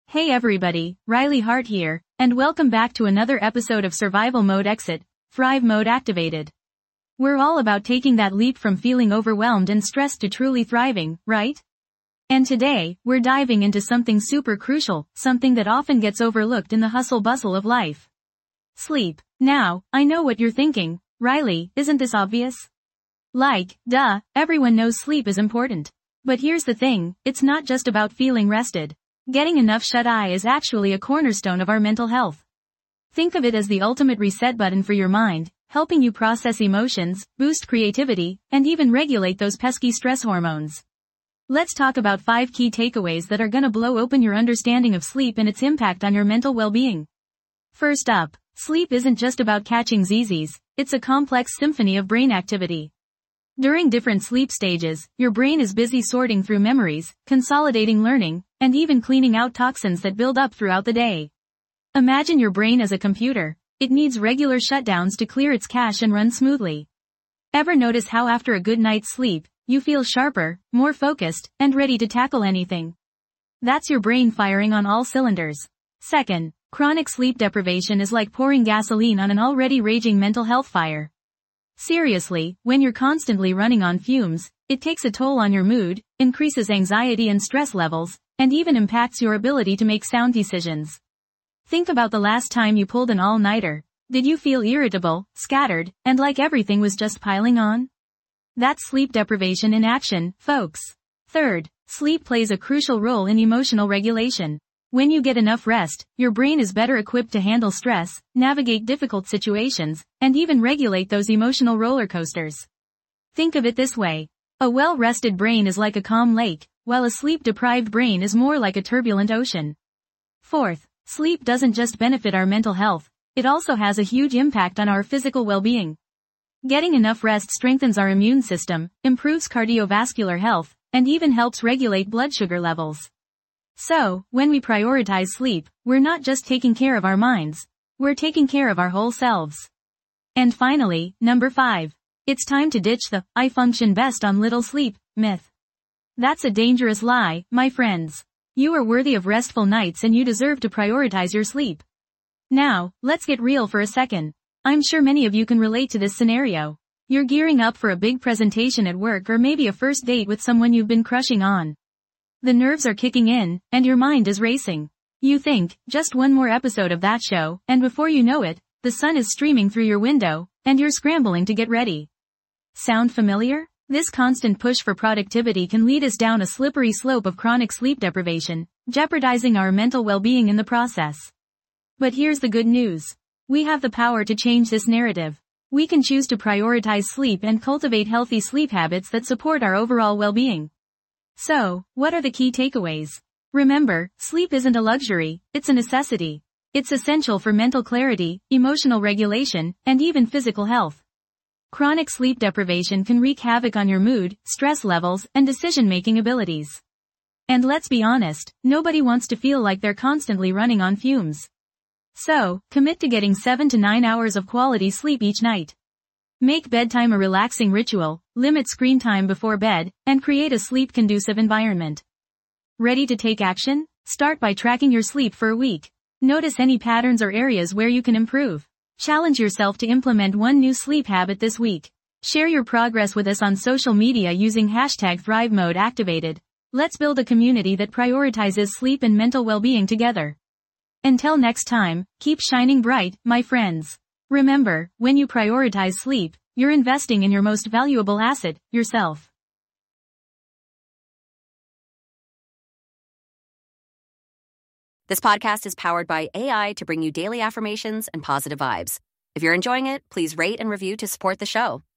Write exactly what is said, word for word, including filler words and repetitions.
Hey everybody, Riley Hart here, and welcome back to another episode of Survival Mode Exit, Thrive Mode Activated. We're all about taking that leap from feeling overwhelmed and stressed to truly thriving, right? And today, we're diving into something super crucial, something that often gets overlooked in the hustle-bustle of life. Sleep. Now, I know what you're thinking, Riley, isn't this obvious? Like, duh, everyone knows sleep is important. But here's the thing, it's not just about feeling rested. Getting enough shut-eye is actually a cornerstone of our mental health. Think of it as the ultimate reset button for your mind, helping you process emotions, boost creativity, and even regulate those pesky stress hormones. Let's talk about five key takeaways that are gonna blow open your understanding of sleep and its impact on your mental well-being. First up, sleep isn't just about catching zzzs, it's a complex symphony of brain activity. During different sleep stages, your brain is busy sorting through memories, consolidating learning, and even cleaning out toxins that build up throughout the day. Imagine your brain as a computer. It needs regular shutdowns to clear its cache and run smoothly. Ever notice how after a good night's sleep, you feel sharper, more focused, and ready to tackle anything? That's your brain firing on all cylinders. Second, chronic sleep deprivation is like pouring gasoline on an already raging mental health fire. Seriously, when you're constantly running on fumes, it takes a toll on your mood, increases anxiety and stress levels, and even impacts your ability to make sound decisions. Think about the last time you pulled an all-nighter. Did you feel irritable, scattered, and like everything was just piling on? That's sleep deprivation in action, folks. Third, sleep plays a crucial role in emotional regulation. When you get enough rest, your brain is better equipped to handle stress, navigate difficult situations, and even regulate those emotional roller coasters. Think of it this way. A well-rested brain is like a calm lake, while a sleep-deprived brain is more like a turbulent ocean. Fourth, sleep doesn't just benefit our mental health, it also has a huge impact on our physical well-being. Getting enough rest strengthens our immune system, improves cardiovascular health, and even helps regulate blood sugar levels. So, when we prioritize sleep, we're not just taking care of our minds, we're taking care of our whole selves. And finally, number five. It's time to ditch the, I function best on little sleep, myth. That's a dangerous lie, my friends. You are worthy of restful nights and you deserve to prioritize your sleep. Now, let's get real for a second. I'm sure many of you can relate to this scenario. You're gearing up for a big presentation at work or maybe a first date with someone you've been crushing on. The nerves are kicking in, and your mind is racing. You think, just one more episode of that show, and before you know it, the sun is streaming through your window, and you're scrambling to get ready. Sound familiar? This constant push for productivity can lead us down a slippery slope of chronic sleep deprivation, jeopardizing our mental well-being in the process. But here's the good news. We have the power to change this narrative. We can choose to prioritize sleep and cultivate healthy sleep habits that support our overall well-being. So, what are the key takeaways? Remember, sleep isn't a luxury, it's a necessity. It's essential for mental clarity, emotional regulation, and even physical health. Chronic sleep deprivation can wreak havoc on your mood, stress levels, and decision-making abilities. And let's be honest, nobody wants to feel like they're constantly running on fumes. So, commit to getting seven to nine hours of quality sleep each night. Make bedtime a relaxing ritual, limit screen time before bed, and create a sleep-conducive environment. Ready to take action? Start by tracking your sleep for a week. Notice any patterns or areas where you can improve. Challenge yourself to implement one new sleep habit this week. Share your progress with us on social media using hashtag Thrive Mode Activated. Let's build a community that prioritizes sleep and mental well-being together. Until next time, keep shining bright, my friends. Remember, when you prioritize sleep, you're investing in your most valuable asset, yourself. This podcast is powered by A I to bring you daily affirmations and positive vibes. If you're enjoying it, please rate and review to support the show.